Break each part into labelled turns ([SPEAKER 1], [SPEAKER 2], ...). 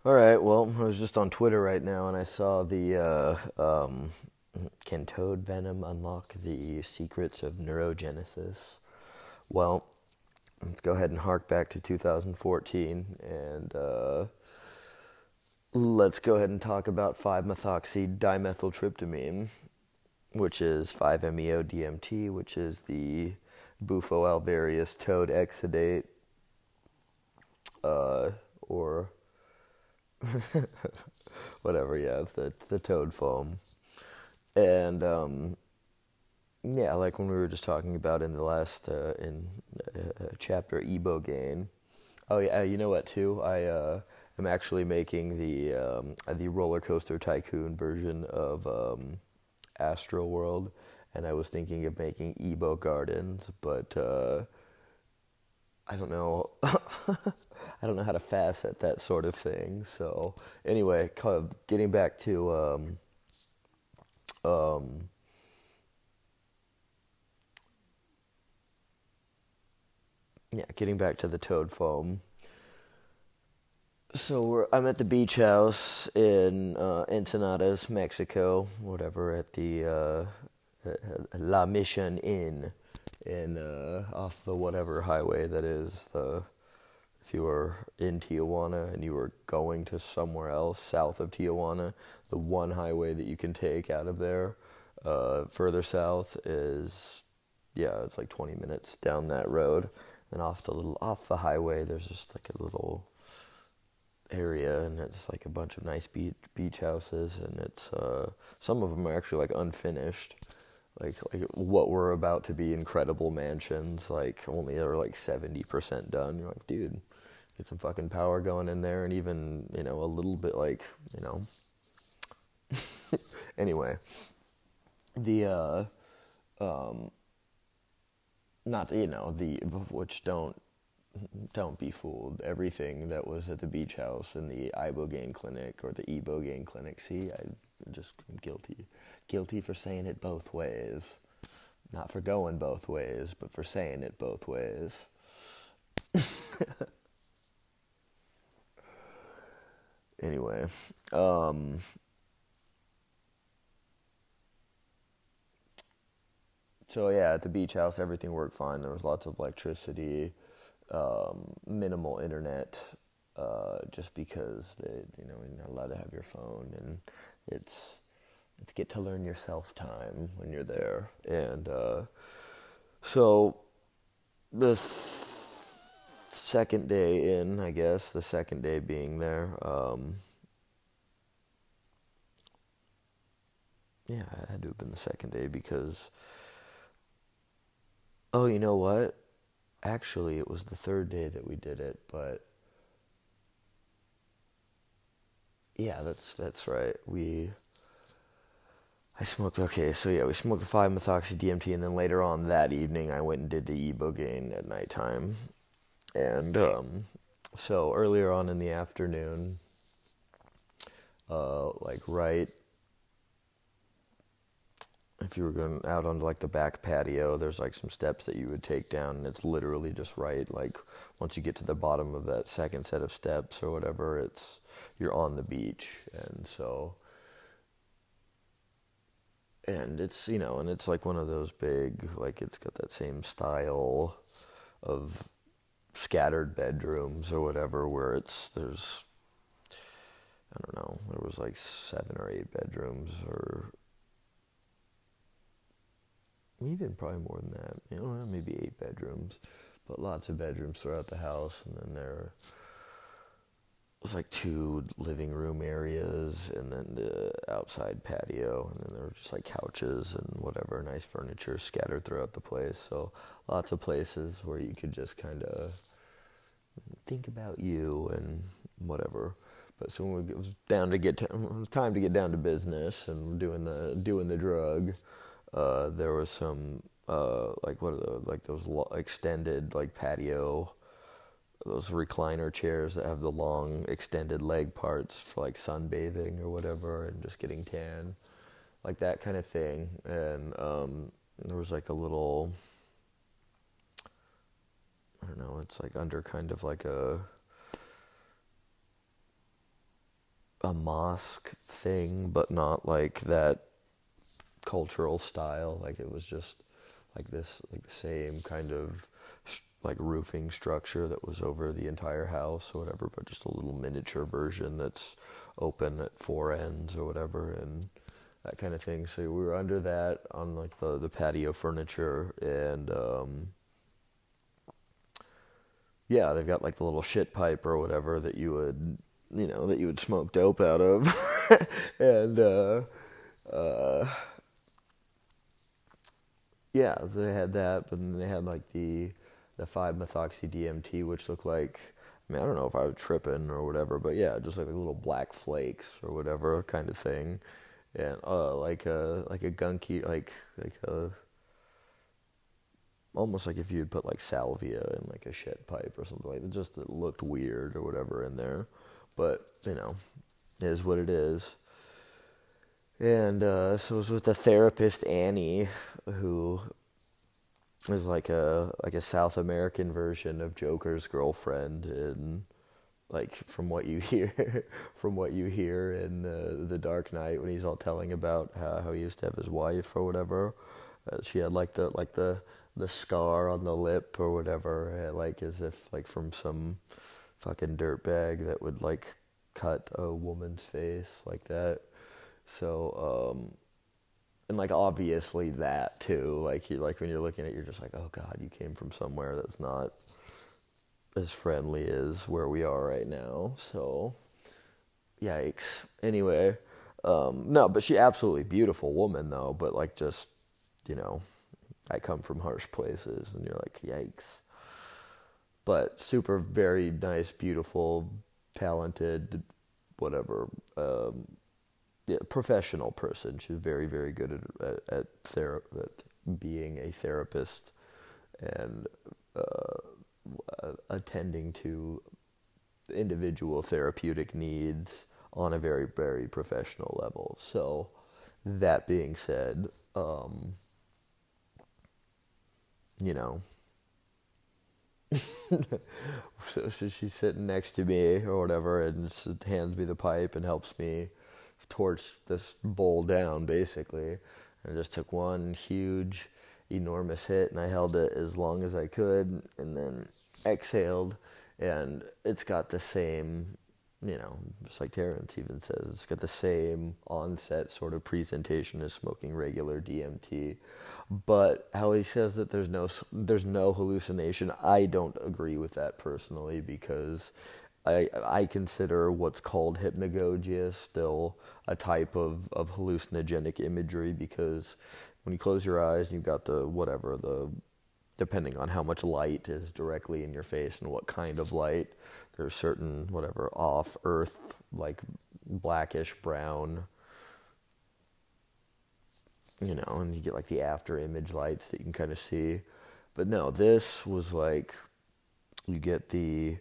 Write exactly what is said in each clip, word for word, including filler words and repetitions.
[SPEAKER 1] All right. Well, I was just on Twitter right now, and I saw the uh, um, can toad venom unlock the secrets of neurogenesis? Well, let's go ahead and hark back to two thousand fourteen, and uh, let's go ahead and talk about five-methoxy dimethyltryptamine, which is five-meo D M T, which is the Bufo alvarius toad exudate, uh, or whatever. Yeah, it's the the toad foam, and um, yeah, like when we were just talking about in the last uh, in uh, chapter Ibogaine. Oh yeah, you know what too? I uh, am actually making the um, the roller coaster tycoon version of um, Astro World, and I was thinking of making Ebo Gardens, but uh, I don't know. I don't know how to facet that sort of thing. So anyway, kind of getting back to um, um, yeah, getting back to the toad foam. So we're, I'm at the beach house in uh, Ensenadas, Mexico, whatever, at the uh, La Mission Inn, in uh, off the whatever highway that is. The if you were in Tijuana and you were going to somewhere else south of Tijuana, the one highway that you can take out of there, uh, further south is, yeah, it's like twenty minutes down that road, and off the little off the highway, there's just like a little area, and it's like a bunch of nice beach beach houses, and it's uh some of them are actually like unfinished, like like what were about to be incredible mansions, like only are like seventy percent done. You're like, dude, get some fucking power going in there, and even, you know, a little bit, like, you know. Anyway, the uh um not, you know, the which don't don't be fooled. Everything that was at the beach house and the Ibogaine clinic or the Ibogaine clinic. See, I'm just guilty, guilty for saying it both ways. Not for going both ways, but for saying it both ways. Anyway, um, so yeah, at the beach house, everything worked fine. There was lots of electricity, um, minimal internet, uh, just because they, you know, you're not allowed to have your phone, and it's it's get to learn yourself time when you're there, and uh, so the th- second day in, I guess, the second day being there, um, yeah, it had to have been the second day because, oh, you know what? Actually, it was the third day that we did it, but yeah, that's that's right. We I smoked. Okay, so yeah, we smoked the five methoxy D M T, and then later on that evening, I went and did the Ibogaine at nighttime, and um, so earlier on in the afternoon, uh, like right, if you were going out onto like the back patio, there's like some steps that you would take down, and it's literally just right. Like once you get to the bottom of that second set of steps or whatever, it's you're on the beach, and so and it's, you know, and it's like one of those big, like it's got that same style of scattered bedrooms or whatever, where it's there's I don't know, there was like seven or eight bedrooms, or even probably more than that, you know, maybe eight bedrooms, but lots of bedrooms throughout the house, and then there was like two living room areas, and then the outside patio, and then there were just like couches and whatever nice furniture scattered throughout the place. So lots of places where you could just kind of think about you and whatever. But so when it was down to get to, it was time to get down to business and doing the doing the drug, uh, there was some uh, like what are the, like those lo- extended like patio, those recliner chairs that have the long extended leg parts for like sunbathing or whatever, and just getting tan, like that kind of thing. And um, there was like a little, I don't know, it's like under kind of like a a mosque thing, but not like that cultural style. Like it was just like this, like the same kind of like roofing structure that was over the entire house or whatever, but just a little miniature version that's open at four ends or whatever, and that kind of thing. So we were under that on like the, the patio furniture, and um, yeah, they've got like the little shit pipe or whatever that you would, you know, that you would smoke dope out of, and uh, uh, yeah, they had that, but then they had like the the five methoxy D M T, which looked like, I mean, I don't know if I was tripping or whatever, but yeah, just like little black flakes or whatever kind of thing, and uh, like a like a gunky, like like a almost like if you'd put like salvia in like a shit pipe or something like that. It just it looked weird or whatever in there, but you know, it is what it is. And uh, so it was with the therapist Annie, who is like a like a South American version of Joker's girlfriend, and like from what you hear from what you hear in uh, The Dark Knight when he's all telling about how, how he used to have his wife or whatever, uh, she had like the like the the scar on the lip or whatever, like as if like from some fucking dirtbag that would like cut a woman's face like that. So um and like obviously that too, like you like when you're looking at it, you're just like, oh god, you came from somewhere that's not as friendly as where we are right now. So yikes. Anyway, um no, but she absolutely beautiful woman though, but like just, you know, I come from harsh places and you're like, yikes. But super very nice, beautiful, talented, whatever, um yeah, professional person. She's very, very good at at, at, thera- at being a therapist and uh, attending to individual therapeutic needs on a very, very professional level. So, that being said, um, you know, so, so she's sitting next to me or whatever, and just hands me the pipe and helps me torch this bowl down basically. And I just took one huge enormous hit and I held it as long as I could and then exhaled, and it's got the same, you know, just like Terrence even says, it's got the same onset sort of presentation as smoking regular D M T. But how he says that there's no there's no hallucination, I don't agree with that personally, because I I consider what's called hypnagogia still a type of, of hallucinogenic imagery, because when you close your eyes and you've got the whatever, the depending on how much light is directly in your face and what kind of light, there's certain whatever off earth like blackish brown, you know, and you get like the after image lights that you can kind of see. But no, this was like you get the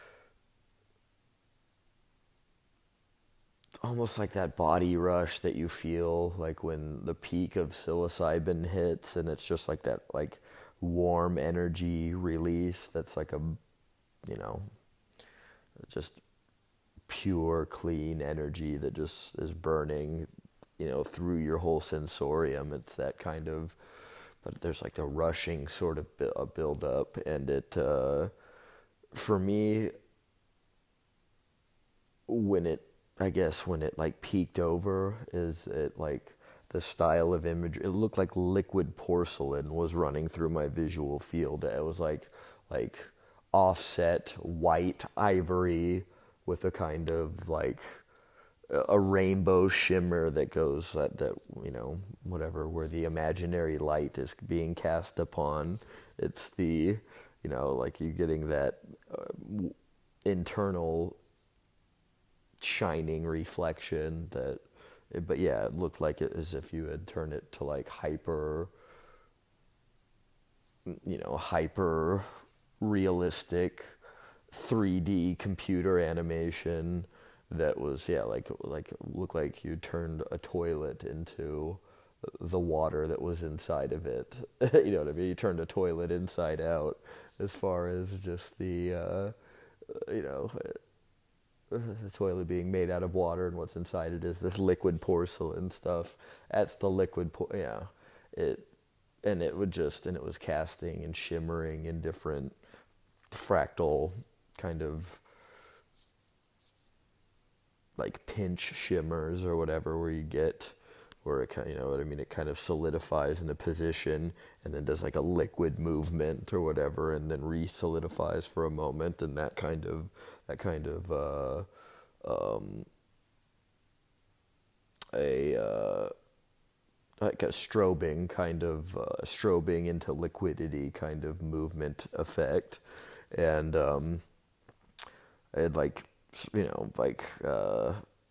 [SPEAKER 1] almost like that body rush that you feel like when the peak of psilocybin hits, and it's just like that like warm energy release that's like a, you know, just pure clean energy that just is burning, you know, through your whole sensorium. It's that kind of, but there's like the rushing sort of bu- build up, and it uh for me, when it I guess when it like peaked over, is it like the style of image, it looked like liquid porcelain was running through my visual field. It was like like offset white ivory with a kind of like a rainbow shimmer that goes that, that you know, whatever, where the imaginary light is being cast upon. It's the, you know, like you're getting that uh, internal shining reflection that, but yeah, it looked like it as if you had turned it to like hyper, you know, hyper realistic three D computer animation that was, yeah, like like looked like you turned a toilet into the water that was inside of it. You know what I mean? You turned a toilet inside out, as far as just the uh, you know, the toilet being made out of water, and what's inside it is this liquid porcelain stuff. That's the liquid, por- yeah. It, and it would just, and it was casting and shimmering in different fractal kind of like pinch shimmers or whatever, where you get, where it kind, you know what I mean, it kind of solidifies in a position and then does like a liquid movement or whatever, and then re-solidifies for a moment, and that kind of that kind of uh, um, a uh, like a strobing kind of uh, strobing into liquidity kind of movement effect, and um, I had like you know like. Uh,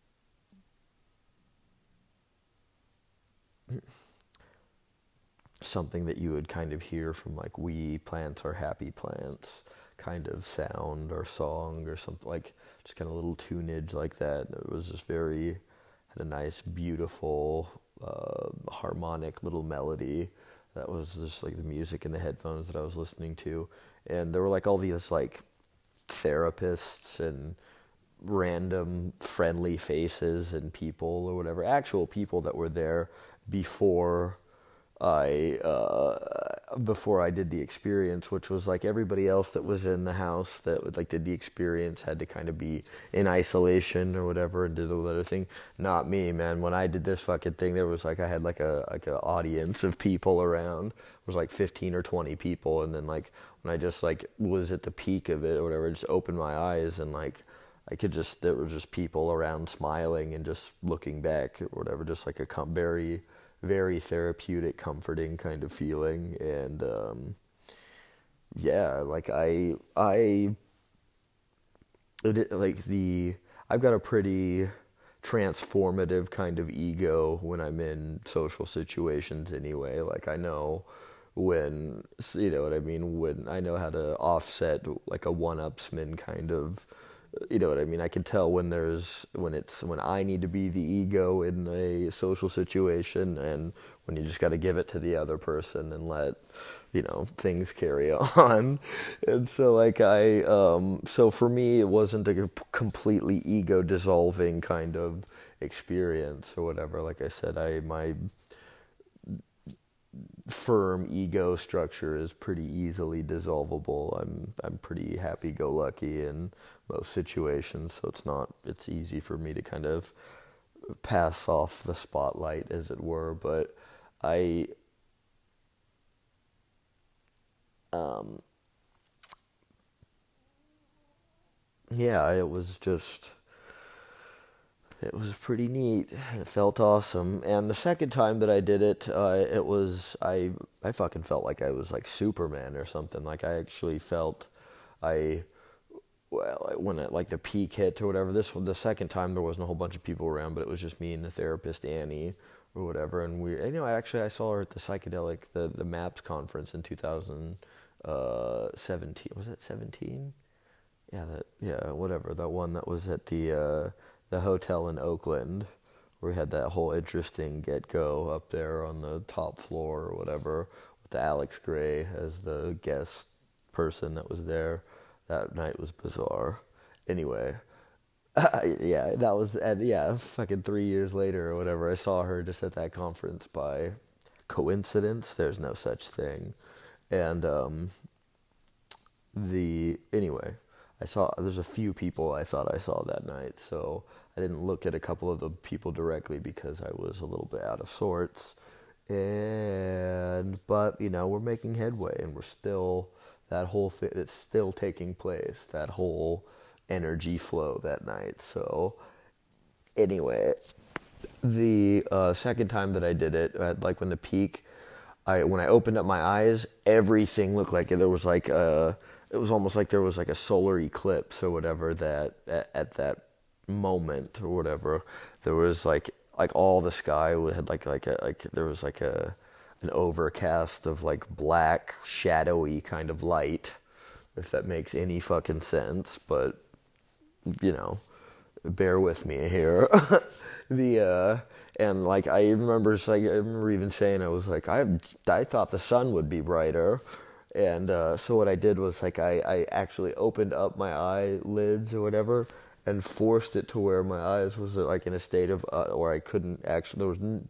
[SPEAKER 1] something that you would kind of hear from like wee plants or happy plants kind of sound or song or something, like just kind of little tunage like that. It was just very, had a nice beautiful uh, harmonic little melody that was just like the music in the headphones that I was listening to. And there were like all these like therapists and random friendly faces and people or whatever, actual people that were there before I uh, before I did the experience, which was like everybody else that was in the house that like did the experience had to kind of be in isolation or whatever and did the other thing. Not me, man. When I did this fucking thing, there was like I had like a like an audience of people around. It was like fifteen or twenty people, and then like when I just like was at the peak of it or whatever, I just opened my eyes and like I could just there were just people around smiling and just looking back or whatever, just like a com- very. very therapeutic, comforting kind of feeling. And um, yeah, like I, I, it, like the, I've got a pretty transformative kind of ego when I'm in social situations anyway. Like I know when, you know what I mean, when I know how to offset like a one-upsman kind of, you know what I mean? I can tell when there's, when it's, when I need to be the ego in a social situation and when you just got to give it to the other person and let, you know, things carry on. And so like I, um, so for me, it wasn't a completely ego dissolving kind of experience or whatever. Like I said, I, my firm ego structure is pretty easily dissolvable. I'm I'm pretty happy-go-lucky in most situations, so it's not it's easy for me to kind of pass off the spotlight, as it were. But I um yeah, it was just it was pretty neat. It felt awesome. And the second time that I did it, uh, it was, I I fucking felt like I was like Superman or something. Like I actually felt, I, well, when it, like the peak hit or whatever, this one, the second time there wasn't a whole bunch of people around, but it was just me and the therapist, Annie, or whatever. And we, and, you know, I actually, I saw her at the psychedelic, the, the MAPS conference in two thousand seventeen. Was that seventeen? Yeah, that, yeah, whatever. That one that was at the, uh, the hotel in Oakland, where we had that whole interesting get-go up there on the top floor or whatever, with the Alex Gray as the guest person that was there. That night was bizarre. Anyway, uh, yeah, that was, and yeah, fucking three years later or whatever, I saw her just at that conference by coincidence. There's no such thing. And, um, the, anyway, I saw, there's a few people I thought I saw that night, so I didn't look at a couple of the people directly because I was a little bit out of sorts. And, but, you know, we're making headway and we're still, that whole thing, it's still taking place, that whole energy flow that night. So, anyway, the uh, second time that I did it, at, like when the peak, I when I opened up my eyes, everything looked like there was like a, it was almost like there was like a solar eclipse or whatever that at, at that moment or whatever, there was like like all the sky had like like a, like there was like a an overcast of like black shadowy kind of light, if that makes any fucking sense. But you know, bear with me here. the uh and like I remember like I remember even saying, I was like, I I thought the sun would be brighter. And uh, so what I did was like I, I actually opened up my eyelids or whatever, and forced it to where my eyes was like in a state of uh, where I couldn't actually, there was n-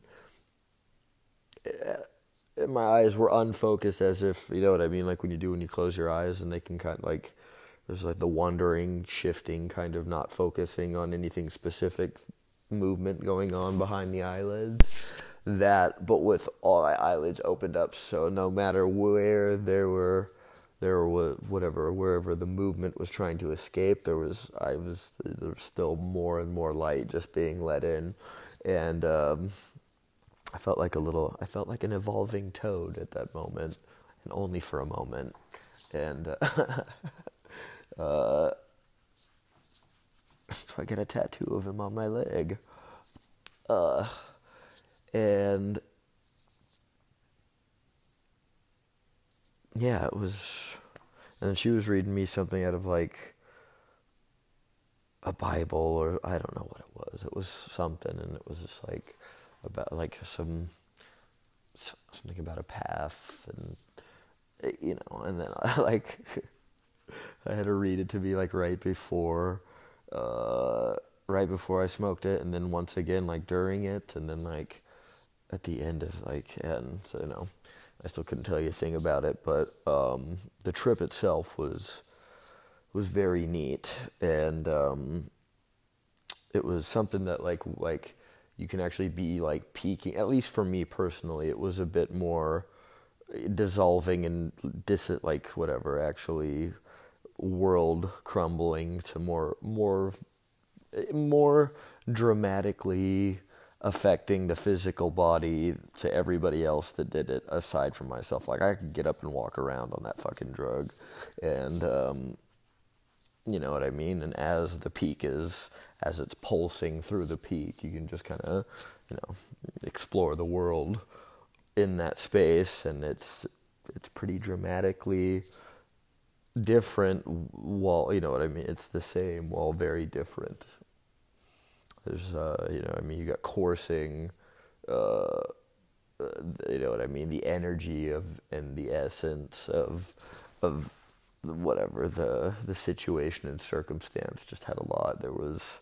[SPEAKER 1] uh, my eyes were unfocused, as if, you know what I mean, like when you do when you close your eyes and they can kind of like, there's like the wandering, shifting, kind of not focusing on anything specific movement going on behind the eyelids. That, but with all my eyelids opened up, so no matter where there were, there was whatever, wherever the movement was trying to escape, there was, I was, there was still more and more light just being let in, and um, I felt like a little, I felt like an evolving toad at that moment, and only for a moment, and uh, uh, so I get a tattoo of him on my leg, uh, and yeah, it was, and then she was reading me something out of like a Bible, or I don't know what it was. It was something, and it was just like about like some something about a path, and you know, and then I like I had to read it to me like right before, uh, right before I smoked it, and then once again like during it, and then like at the end of like, and so you know. I still couldn't tell you a thing about it, but um, the trip itself was was very neat, and um, it was something that like like you can actually be like peaking. At least for me personally, it was a bit more dissolving and dis like whatever actually world crumbling to more more more dramatically affecting the physical body to everybody else that did it, aside from myself. Like, I could get up and walk around on that fucking drug, and, um, you know what I mean? And as the peak is, as it's pulsing through the peak, you can just kind of, you know, explore the world in that space, and it's, it's pretty dramatically different, while, you know what I mean? It's the same, while very different. There's, uh, you know, I mean, you got coursing, uh, you know what I mean, the energy of, and the essence of, of whatever the, the situation and circumstance just had a lot. There was,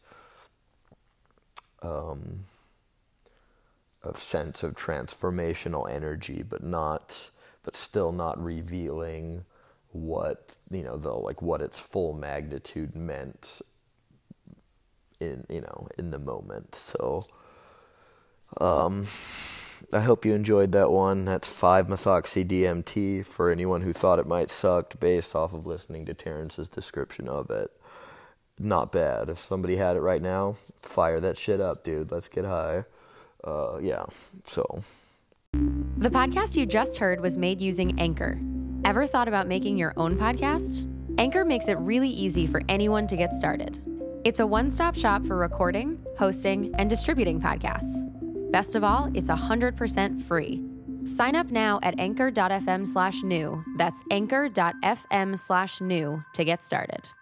[SPEAKER 1] um, a sense of transformational energy, but not, but still not revealing what, you know, the, like what its full magnitude meant in, you know, in the moment. So, um, I hope you enjoyed that one. That's five methoxy D M T for anyone who thought it might suck based off of listening to Terrence's description of it. Not bad. If somebody had it right now, fire that shit up, dude. Let's get high. Uh, yeah, so.
[SPEAKER 2] The podcast you just heard was made using Anchor. Ever thought about making your own podcast? Anchor makes it really easy for anyone to get started. It's a one-stop shop for recording, hosting, and distributing podcasts. Best of all, it's one hundred percent free. Sign up now at anchor.fm slash new. That's anchor.fm slash new to get started.